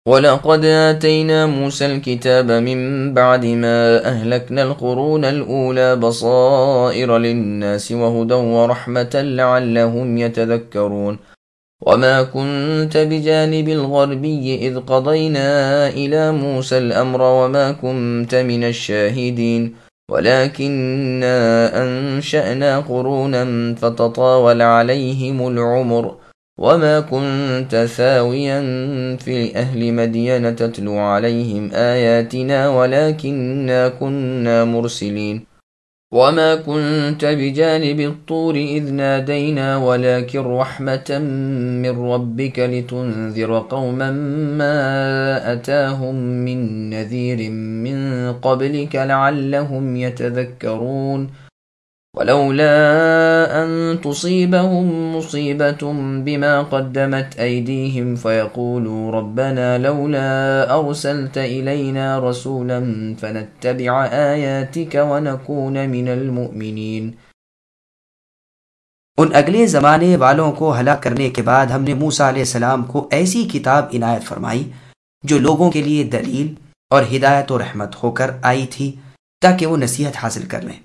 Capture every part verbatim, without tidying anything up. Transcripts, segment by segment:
وَلَقَدْ آتَيْنَا مُوسَى الْكِتَابَ مِنْ بَعْدِ مَا أَهْلَكْنَا الْقُرُونَ الْأُولَى بَصَائِرَ لِلنَّاسِ وَهُدًى وَرَحْمَةً لَعَلَّهُمْ يَتَذَكَّرُونَ وَمَا كُنْتَ بِجَانِبِ الْغَرْبِيِّ إِذْ قَضَيْنَا إِلَى مُوسَى الْأَمْرَ وَمَا كُنْتَ مِنَ الشَّاهِدِينَ وَلَكِنَّا أَنشَأْنَا قُرُونًا فَتَطَاوَلَ عَلَيْهِمُ الْعُمُرُ وما كنت ثاويا في أهل مدين تتلو عليهم آياتنا ولكننا كنا مرسلين وما كنت بجانب الطور إذ نادينا ولكن رحمة من ربك لتنذر قوما ما أتاهم من نذير من قبلك لعلهم يتذكرون ولولا أن تصيبهم مصيبة بما قدمت أيديهم فيقولوا ربنا لولا أرسلت إلينا رسولا فنتبع آياتك ونكون من المؤمنين۔ ان اگلے زمانے والوں کو ہلاک کرنے کے بعد ہم نے موسیٰ علیہ السلام کو ایسی کتاب عنایت فرمائی جو لوگوں کے لیے دلیل اور ہدایت و رحمت ہو کر آئی تھی تاکہ وہ نصیحت حاصل کر لیں۔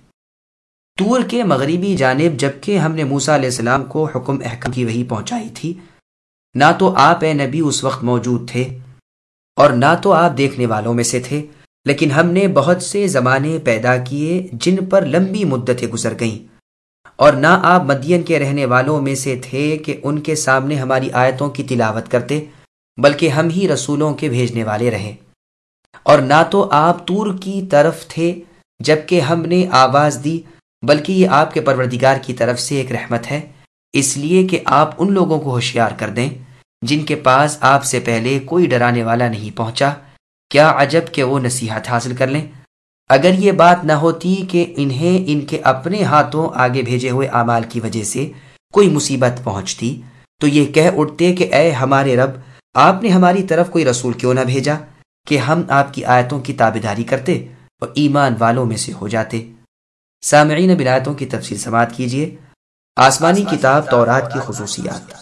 طور کے مغربی جانب جبکہ ہم نے موسیٰ علیہ السلام کو حکم احکام کی وحی پہنچائی تھی، نہ تو آپ اے نبی اس وقت موجود تھے اور نہ تو آپ دیکھنے والوں میں سے تھے، لیکن ہم نے بہت سے زمانے پیدا کیے جن پر لمبی مدتیں گزر گئیں، اور نہ آپ مدین کے رہنے والوں میں سے تھے کہ ان کے سامنے ہماری آیتوں کی تلاوت کرتے، بلکہ ہم ہی رسولوں کے بھیجنے والے رہے۔ اور نہ تو آپ طور کی طرف تھے جبکہ ہم نے آواز دی، بلکہ یہ آپ کے پروردگار کی طرف سے ایک رحمت ہے، اس لیے کہ آپ ان لوگوں کو ہوشیار کر دیں جن کے پاس آپ سے پہلے کوئی ڈرانے والا نہیں پہنچا، کیا عجب کہ وہ نصیحت حاصل کر لیں۔ اگر یہ بات نہ ہوتی کہ انہیں ان کے اپنے ہاتھوں آگے بھیجے ہوئے اعمال کی وجہ سے کوئی مصیبت پہنچتی تو یہ کہہ اٹھتے کہ اے ہمارے رب، آپ نے ہماری طرف کوئی رسول کیوں نہ بھیجا کہ ہم آپ کی آیتوں کی تابعداری کرتے اور ایمان والوں میں سے ہو جاتے۔ سامعین، بلایتوں کی تفصیل سماعت کیجیے۔ آسمانی کتاب تورات کی خصوصیات۔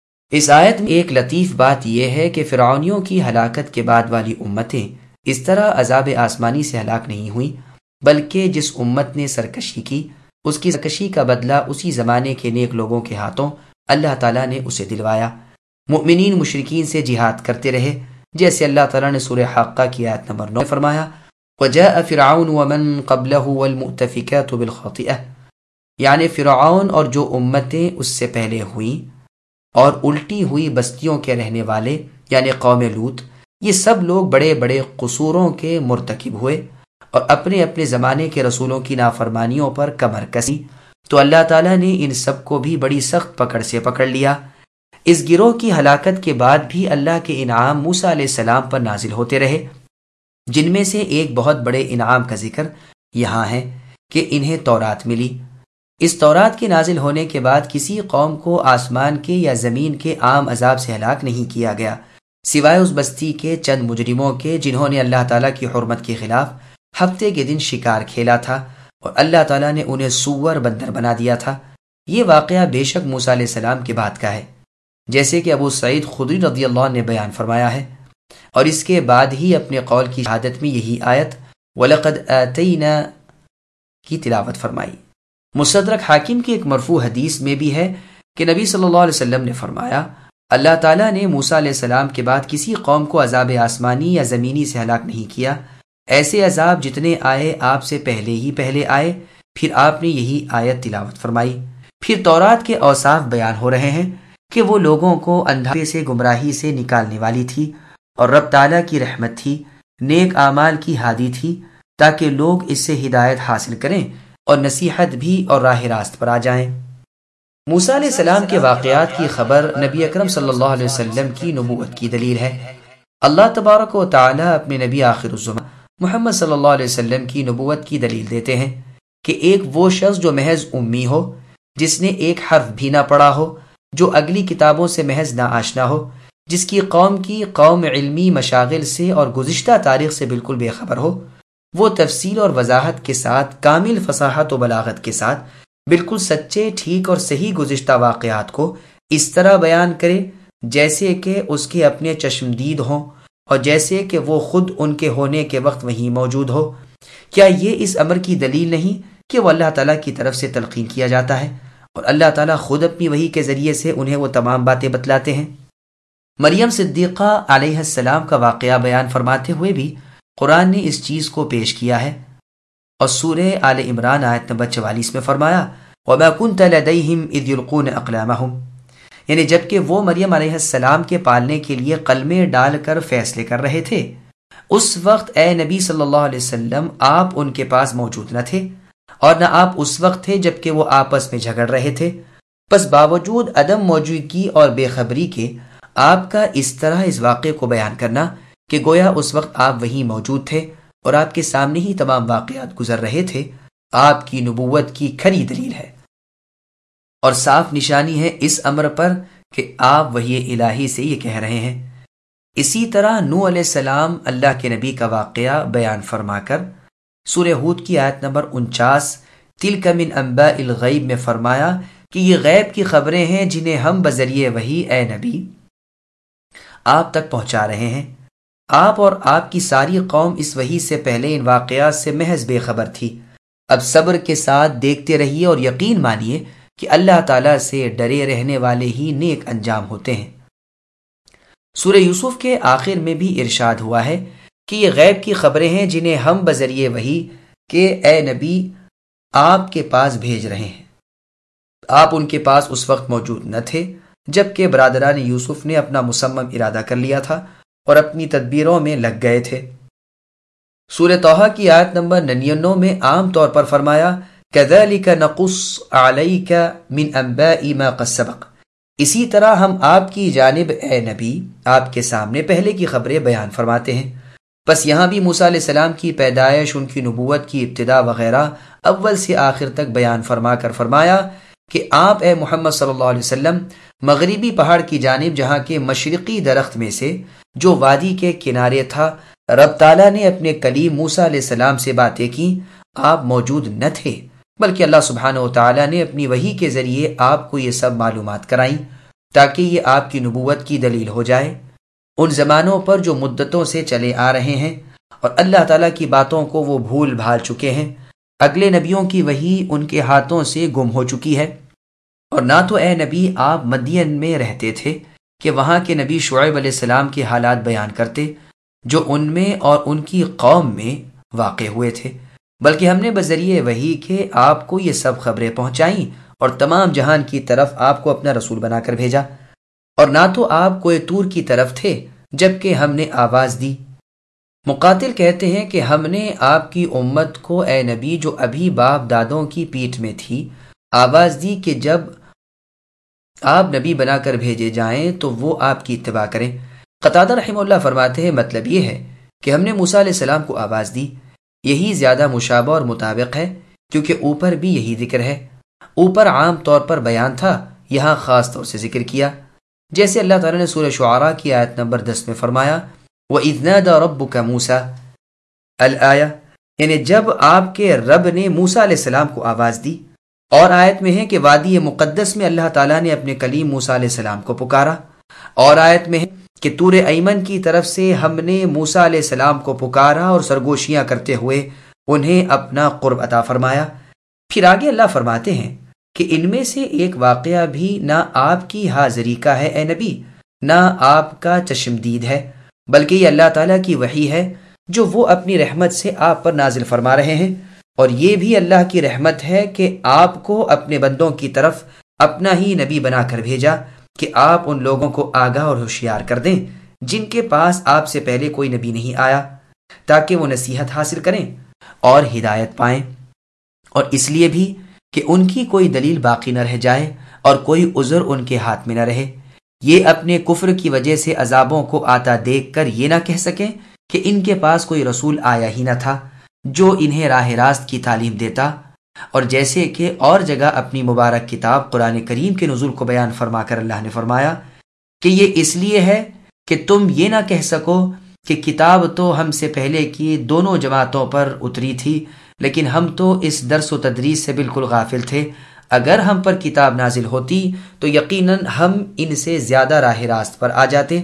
اس آیت میں ایک لطیف بات یہ ہے کہ فرعونیوں کی ہلاکت کے بعد والی امتیں اس طرح عذاب آسمانی سے ہلاک نہیں ہوئیں، بلکہ جس امت نے سرکشی کی اس کی سرکشی کا بدلہ اسی زمانے کے نیک لوگوں کے ہاتھوں اللہ تعالیٰ نے اسے دلوایا۔ مؤمنین مشرکین سے جہاد کرتے رہے، جیسے اللہ تعالیٰ نے سورہ حاقہ کی آیت نمبر نو فرمایا، وَجَاءَ فِرْعَوْنُ وَمَنْ قَبْلَهُ وَالْمُؤْتَفِكَاتُ بِالْخَاطِئَةِ، یعنی فرعون اور جو امتیں اس سے پہلے ہوئیں اور الٹی ہوئی بستیوں کے رہنے والے یعنی قوم لوط، یہ سب لوگ بڑے بڑے قصوروں کے مرتکب ہوئے اور اپنے اپنے زمانے کے رسولوں کی نافرمانیوں پر کمر کسی، تو اللہ تعالیٰ نے ان سب کو بھی بڑی سخت پکڑ سے پکڑ لیا۔ اس گروہ کی ہلاکت کے بعد بھی اللہ کے انعام موسیٰ علیہ السلام پر نازل ہوتے رہے، جن میں سے ایک بہت بڑے انعام کا ذکر یہاں ہے کہ انہیں تورات ملی۔ اس تورات کے نازل ہونے کے بعد کسی قوم کو آسمان کے یا زمین کے عام عذاب سے ہلاک نہیں کیا گیا، سوائے اس بستی کے چند مجرموں کے جنہوں نے اللہ تعالیٰ کی حرمت کے خلاف ہفتے کے دن شکار کھیلا تھا اور اللہ تعالیٰ نے انہیں سور بندر بنا دیا تھا۔ یہ واقعہ بے شک موسیٰ علیہ السلام کے بعد کا ہے، جیسے کہ ابو سعید خدری رضی اللہ عنہ نے بیان فرمایا ہے، اور اس کے بعد ہی اپنے قول کی شہادت میں یہی آیت وَلَقَدْ آتَيْنَا کی تلاوت فرمائی۔ مستدرک حاکم کی ایک مرفوع حدیث میں بھی ہے کہ نبی صلی اللہ علیہ وسلم نے فرمایا، اللہ تعالیٰ نے موسیٰ علیہ السلام کے بعد کسی قوم کو عذاب آسمانی یا زمینی سے ہلاک نہیں کیا، ایسے عذاب جتنے آئے آپ سے پہلے ہی پہلے آئے۔ پھر آپ نے یہی آیت تلاوت فرمائی۔ پھر تورات کے اوصاف بیان ہو رہے ہیں کہ وہ لوگوں کو اندھیرے سے گمراہی سے نکالنے والی تھی اور رب تعالیٰ کی رحمت تھی، نیک اعمال کی ہادی تھی تاکہ لوگ اس سے ہدایت حاصل کریں اور نصیحت بھی اور راہ راست پر آ جائیں۔ موسیٰ علیہ السلام کے واقعات کی خبر نبی اکرم صلی اللہ علیہ وسلم کی نبوت کی دلیل ہے۔ اللہ تبارک و تعالی اپنے نبی آخر الزمان محمد صلی اللہ علیہ وسلم کی نبوت کی دلیل دیتے ہیں کہ ایک وہ شخص جو محض امی ہو، جس نے ایک حرف بھی نہ پڑھا ہو، جو اگلی کتابوں سے محض نہ آشنا ہو، جس کی قوم کی قوم علمی مشاغل سے اور گزشتہ تاریخ سے بالکل بے خبر ہو، وہ تفصیل اور وضاحت کے ساتھ کامل فصاحت و بلاغت کے ساتھ بالکل سچے، ٹھیک اور صحیح گزشتہ واقعات کو اس طرح بیان کرے جیسے کہ اس کے اپنے چشمدید ہوں اور جیسے کہ وہ خود ان کے ہونے کے وقت وہیں موجود ہو۔ کیا یہ اس امر کی دلیل نہیں کہ وہ اللہ تعالیٰ کی طرف سے تلقین کیا جاتا ہے اور اللہ تعالیٰ خود اپنی وحی کے ذریعے سے انہیں وہ تمام باتیں بتلاتے ہیں؟ مریم صدیقہ علیہ السلام کا واقعہ بیان فرماتے ہوئے بھی قرآن نے اس چیز کو پیش کیا ہے، اور سورہ آل عمران آیت نمبر چوالیس میں فرمایا وَمَا كُنْتَ لَدَيْهِمْ إِذْ يُلْقُونَ أَقْلَامَهُمْ، یعنی جبکہ وہ مریم علیہ السلام کے پالنے کے لیے قلمے ڈال کر فیصلے کر رہے تھے، اس وقت اے نبی صلی اللہ علیہ وسلم آپ ان کے پاس موجود نہ تھے، اور نہ آپ اس وقت تھے جبکہ وہ آپس میں جھگڑ رہے تھے۔ بس باوجود عدم موجودگی اور بے خبری کے آپ کا اس طرح اس واقعے کو بیان کرنا کہ گویا اس وقت آپ وہیں موجود تھے اور آپ کے سامنے ہی تمام واقعات گزر رہے تھے، آپ کی نبوت کی کھری دلیل ہے اور صاف نشانی ہے اس امر پر کہ آپ وحی الہی سے یہ کہہ رہے ہیں۔ اسی طرح نوح علیہ السلام اللہ کے نبی کا واقعہ بیان فرما کر سورہ ہود کی آیت نمبر انچاس تلک من انباء الغیب میں فرمایا کہ یہ غیب کی خبریں ہیں جنہیں ہم بذریعہ وحی اے نبی آپ تک پہنچا رہے ہیں۔ آپ اور آپ کی ساری قوم اس وحی سے پہلے ان واقعات سے محض بے خبر تھی۔ اب صبر کے ساتھ دیکھتے رہیے اور یقین مانیے کہ اللہ تعالیٰ سے ڈرے رہنے والے ہی نیک انجام ہوتے ہیں۔ سورہ یوسف کے آخر میں بھی ارشاد ہوا ہے کہ یہ غیب کی خبریں ہیں جنہیں ہم بذریعہ وحی کہ اے نبی آپ کے پاس بھیج رہے ہیں۔ آپ ان کے پاس اس وقت موجود نہ تھے جبکہ برادران یوسف نے اپنا مصمم ارادہ کر لیا تھا اور اپنی تدبیروں میں لگ گئے تھے۔ سورہ طٰہٰ کی آیت نمبر ننانوے میں عام طور پر فرمایا كَذَلِكَ نَقُصُّ عَلَيْكَ مِنْ أَنبَاءِ مَا قَدْ سَبَقَ، اسی طرح ہم آپ کی جانب اے نبی آپ کے سامنے پہلے کی خبریں بیان فرماتے ہیں۔ بس یہاں بھی موسیٰ علیہ السلام کی پیدائش، ان کی نبوت کی ابتدا وغیرہ اول سے آخر تک بیان فرما کر فرمایا کہ آپ اے محمد صلی اللہ علیہ وسلم مغربی پہاڑ کی جانب جہاں کے مشرقی درخت میں سے جو وادی کے کنارے تھا رب تعالیٰ نے اپنے کلیم موسیٰ علیہ السلام سے باتیں کی، آپ موجود نہ تھے بلکہ اللہ سبحانہ و تعالیٰ نے اپنی وحی کے ذریعے آپ کو یہ سب معلومات کرائیں تاکہ یہ آپ کی نبوت کی دلیل ہو جائے ان زمانوں پر جو مدتوں سے چلے آ رہے ہیں، اور اللہ تعالیٰ کی باتوں کو وہ بھول بھال چکے ہیں۔ اگلے نبیوں کی وحی ان کے ہاتھوں سے گم ہو چکی ہے، اور نہ تو اے نبی آپ مدین میں رہتے تھے کہ وہاں کے نبی شعیب علیہ السلام کے حالات بیان کرتے جو ان میں اور ان کی قوم میں واقع ہوئے تھے، بلکہ ہم نے بذریعہ وحی کے آپ کو یہ سب خبریں پہنچائیں اور تمام جہان کی طرف آپ کو اپنا رسول بنا کر بھیجا، اور نہ تو آپ کوئی طور کی طرف تھے جبکہ ہم نے آواز دی۔ مقاتل کہتے ہیں کہ ہم نے آپ کی امت کو اے نبی جو ابھی باپ دادوں کی پیٹھ میں تھی آواز دی کہ جب آپ نبی بنا کر بھیجے جائیں تو وہ آپ کی اتباع کریں۔ قتادہ رحمہ اللہ فرماتے ہیں مطلب یہ ہے کہ ہم نے موسیٰ علیہ السلام کو آواز دی، یہی زیادہ مشابہ اور مطابق ہے کیونکہ اوپر بھی یہی ذکر ہے۔ اوپر عام طور پر بیان تھا، یہاں خاص طور سے ذکر کیا، جیسے اللہ تعالیٰ نے سورہ شعراء کی آیت نمبر دس میں فرمایا وَإِذْ نَادَى رَبُّكَ مُوسَىٰ الآیہ، یعنی جب آپ کے رب نے موسیٰ علیہ السلام کو آواز دی۔ اور آیت میں ہے کہ وادی مقدس میں اللہ تعالیٰ نے اپنے کلیم موسیٰ علیہ السلام کو پکارا، اور آیت میں ہے کہ طور ایمن کی طرف سے ہم نے موسیٰ علیہ السلام کو پکارا اور سرگوشیاں کرتے ہوئے انہیں اپنا قرب عطا فرمایا۔ پھر آگے اللہ فرماتے ہیں کہ ان میں سے ایک واقعہ بھی نہ آپ کی حاضری کا ہے اے نبی، نہ آپ کا چشمدید ہے، بلکہ یہ اللہ تعالیٰ کی وحی ہے جو وہ اپنی رحمت سے آپ پر نازل فرما رہے ہیں، اور یہ بھی اللہ کی رحمت ہے کہ آپ کو اپنے بندوں کی طرف اپنا ہی نبی بنا کر بھیجا کہ آپ ان لوگوں کو آگاہ اور ہوشیار کر دیں جن کے پاس آپ سے پہلے کوئی نبی نہیں آیا، تاکہ وہ نصیحت حاصل کریں اور ہدایت پائیں، اور اس لیے بھی کہ ان کی کوئی دلیل باقی نہ رہ جائے اور کوئی عذر ان کے ہاتھ میں نہ رہے، یہ اپنے کفر کی وجہ سے عذابوں کو آتا دیکھ کر یہ نہ کہہ سکیں کہ ان کے پاس کوئی رسول آیا ہی نہ تھا جو انہیں راہ راست کی تعلیم دیتا۔ اور جیسے کہ اور جگہ اپنی مبارک کتاب قرآن کریم کے نزول کو بیان فرما کر اللہ نے فرمایا کہ یہ اس لیے ہے کہ تم یہ نہ کہہ سکو کہ کتاب تو ہم سے پہلے کی دونوں جماعتوں پر اتری تھی، لیکن ہم تو اس درس و تدریس سے بالکل غافل تھے، اگر ہم پر کتاب نازل ہوتی تو یقیناً ہم ان سے زیادہ راہ راست پر آ جاتے،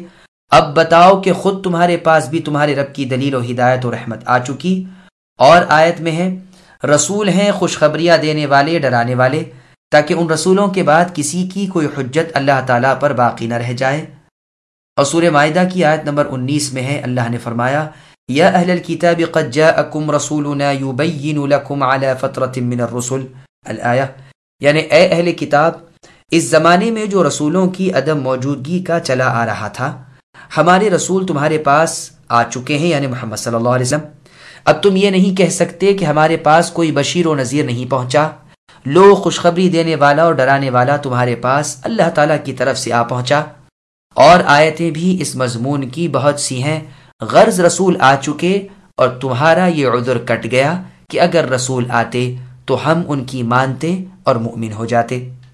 اب بتاؤ کہ خود تمہارے پاس بھی تمہارے رب کی دلیل و ہدایت و رحمت آ چکی۔ اور آیت میں ہے رسول ہیں خوشخبریاں دینے والے، ڈرانے والے، تاکہ ان رسولوں کے بعد کسی کی کوئی حجت اللہ تعالیٰ پر باقی نہ رہ جائے۔ اور سورہ مائدہ کی آیت نمبر انیس میں ہے اللہ نے فرمایا یا اہل الکتاب قد جاءکم رسولنا یبین لکم علی فترۃ من الرسل الآیہ، یعنی اے اہل کتاب، اس زمانے میں جو رسولوں کی عدم موجودگی کا چلا آ رہا تھا، ہمارے رسول تمہارے پاس آ چکے ہیں، یعنی محمد صلی اللہ علیہ وسلم۔ اب تم یہ نہیں کہہ سکتے کہ ہمارے پاس کوئی بشیر و نذیر نہیں پہنچا۔ لو خوشخبری دینے والا اور ڈرانے والا تمہارے پاس اللہ تعالیٰ کی طرف سے آ پہنچا۔ اور آیتیں بھی اس مضمون کی بہت سی ہیں، غرض رسول آ چکے اور تمہارا یہ عذر کٹ گیا کہ اگر رسول آتے تو ہم ان کی مانتے اور مؤمن ہو جاتے۔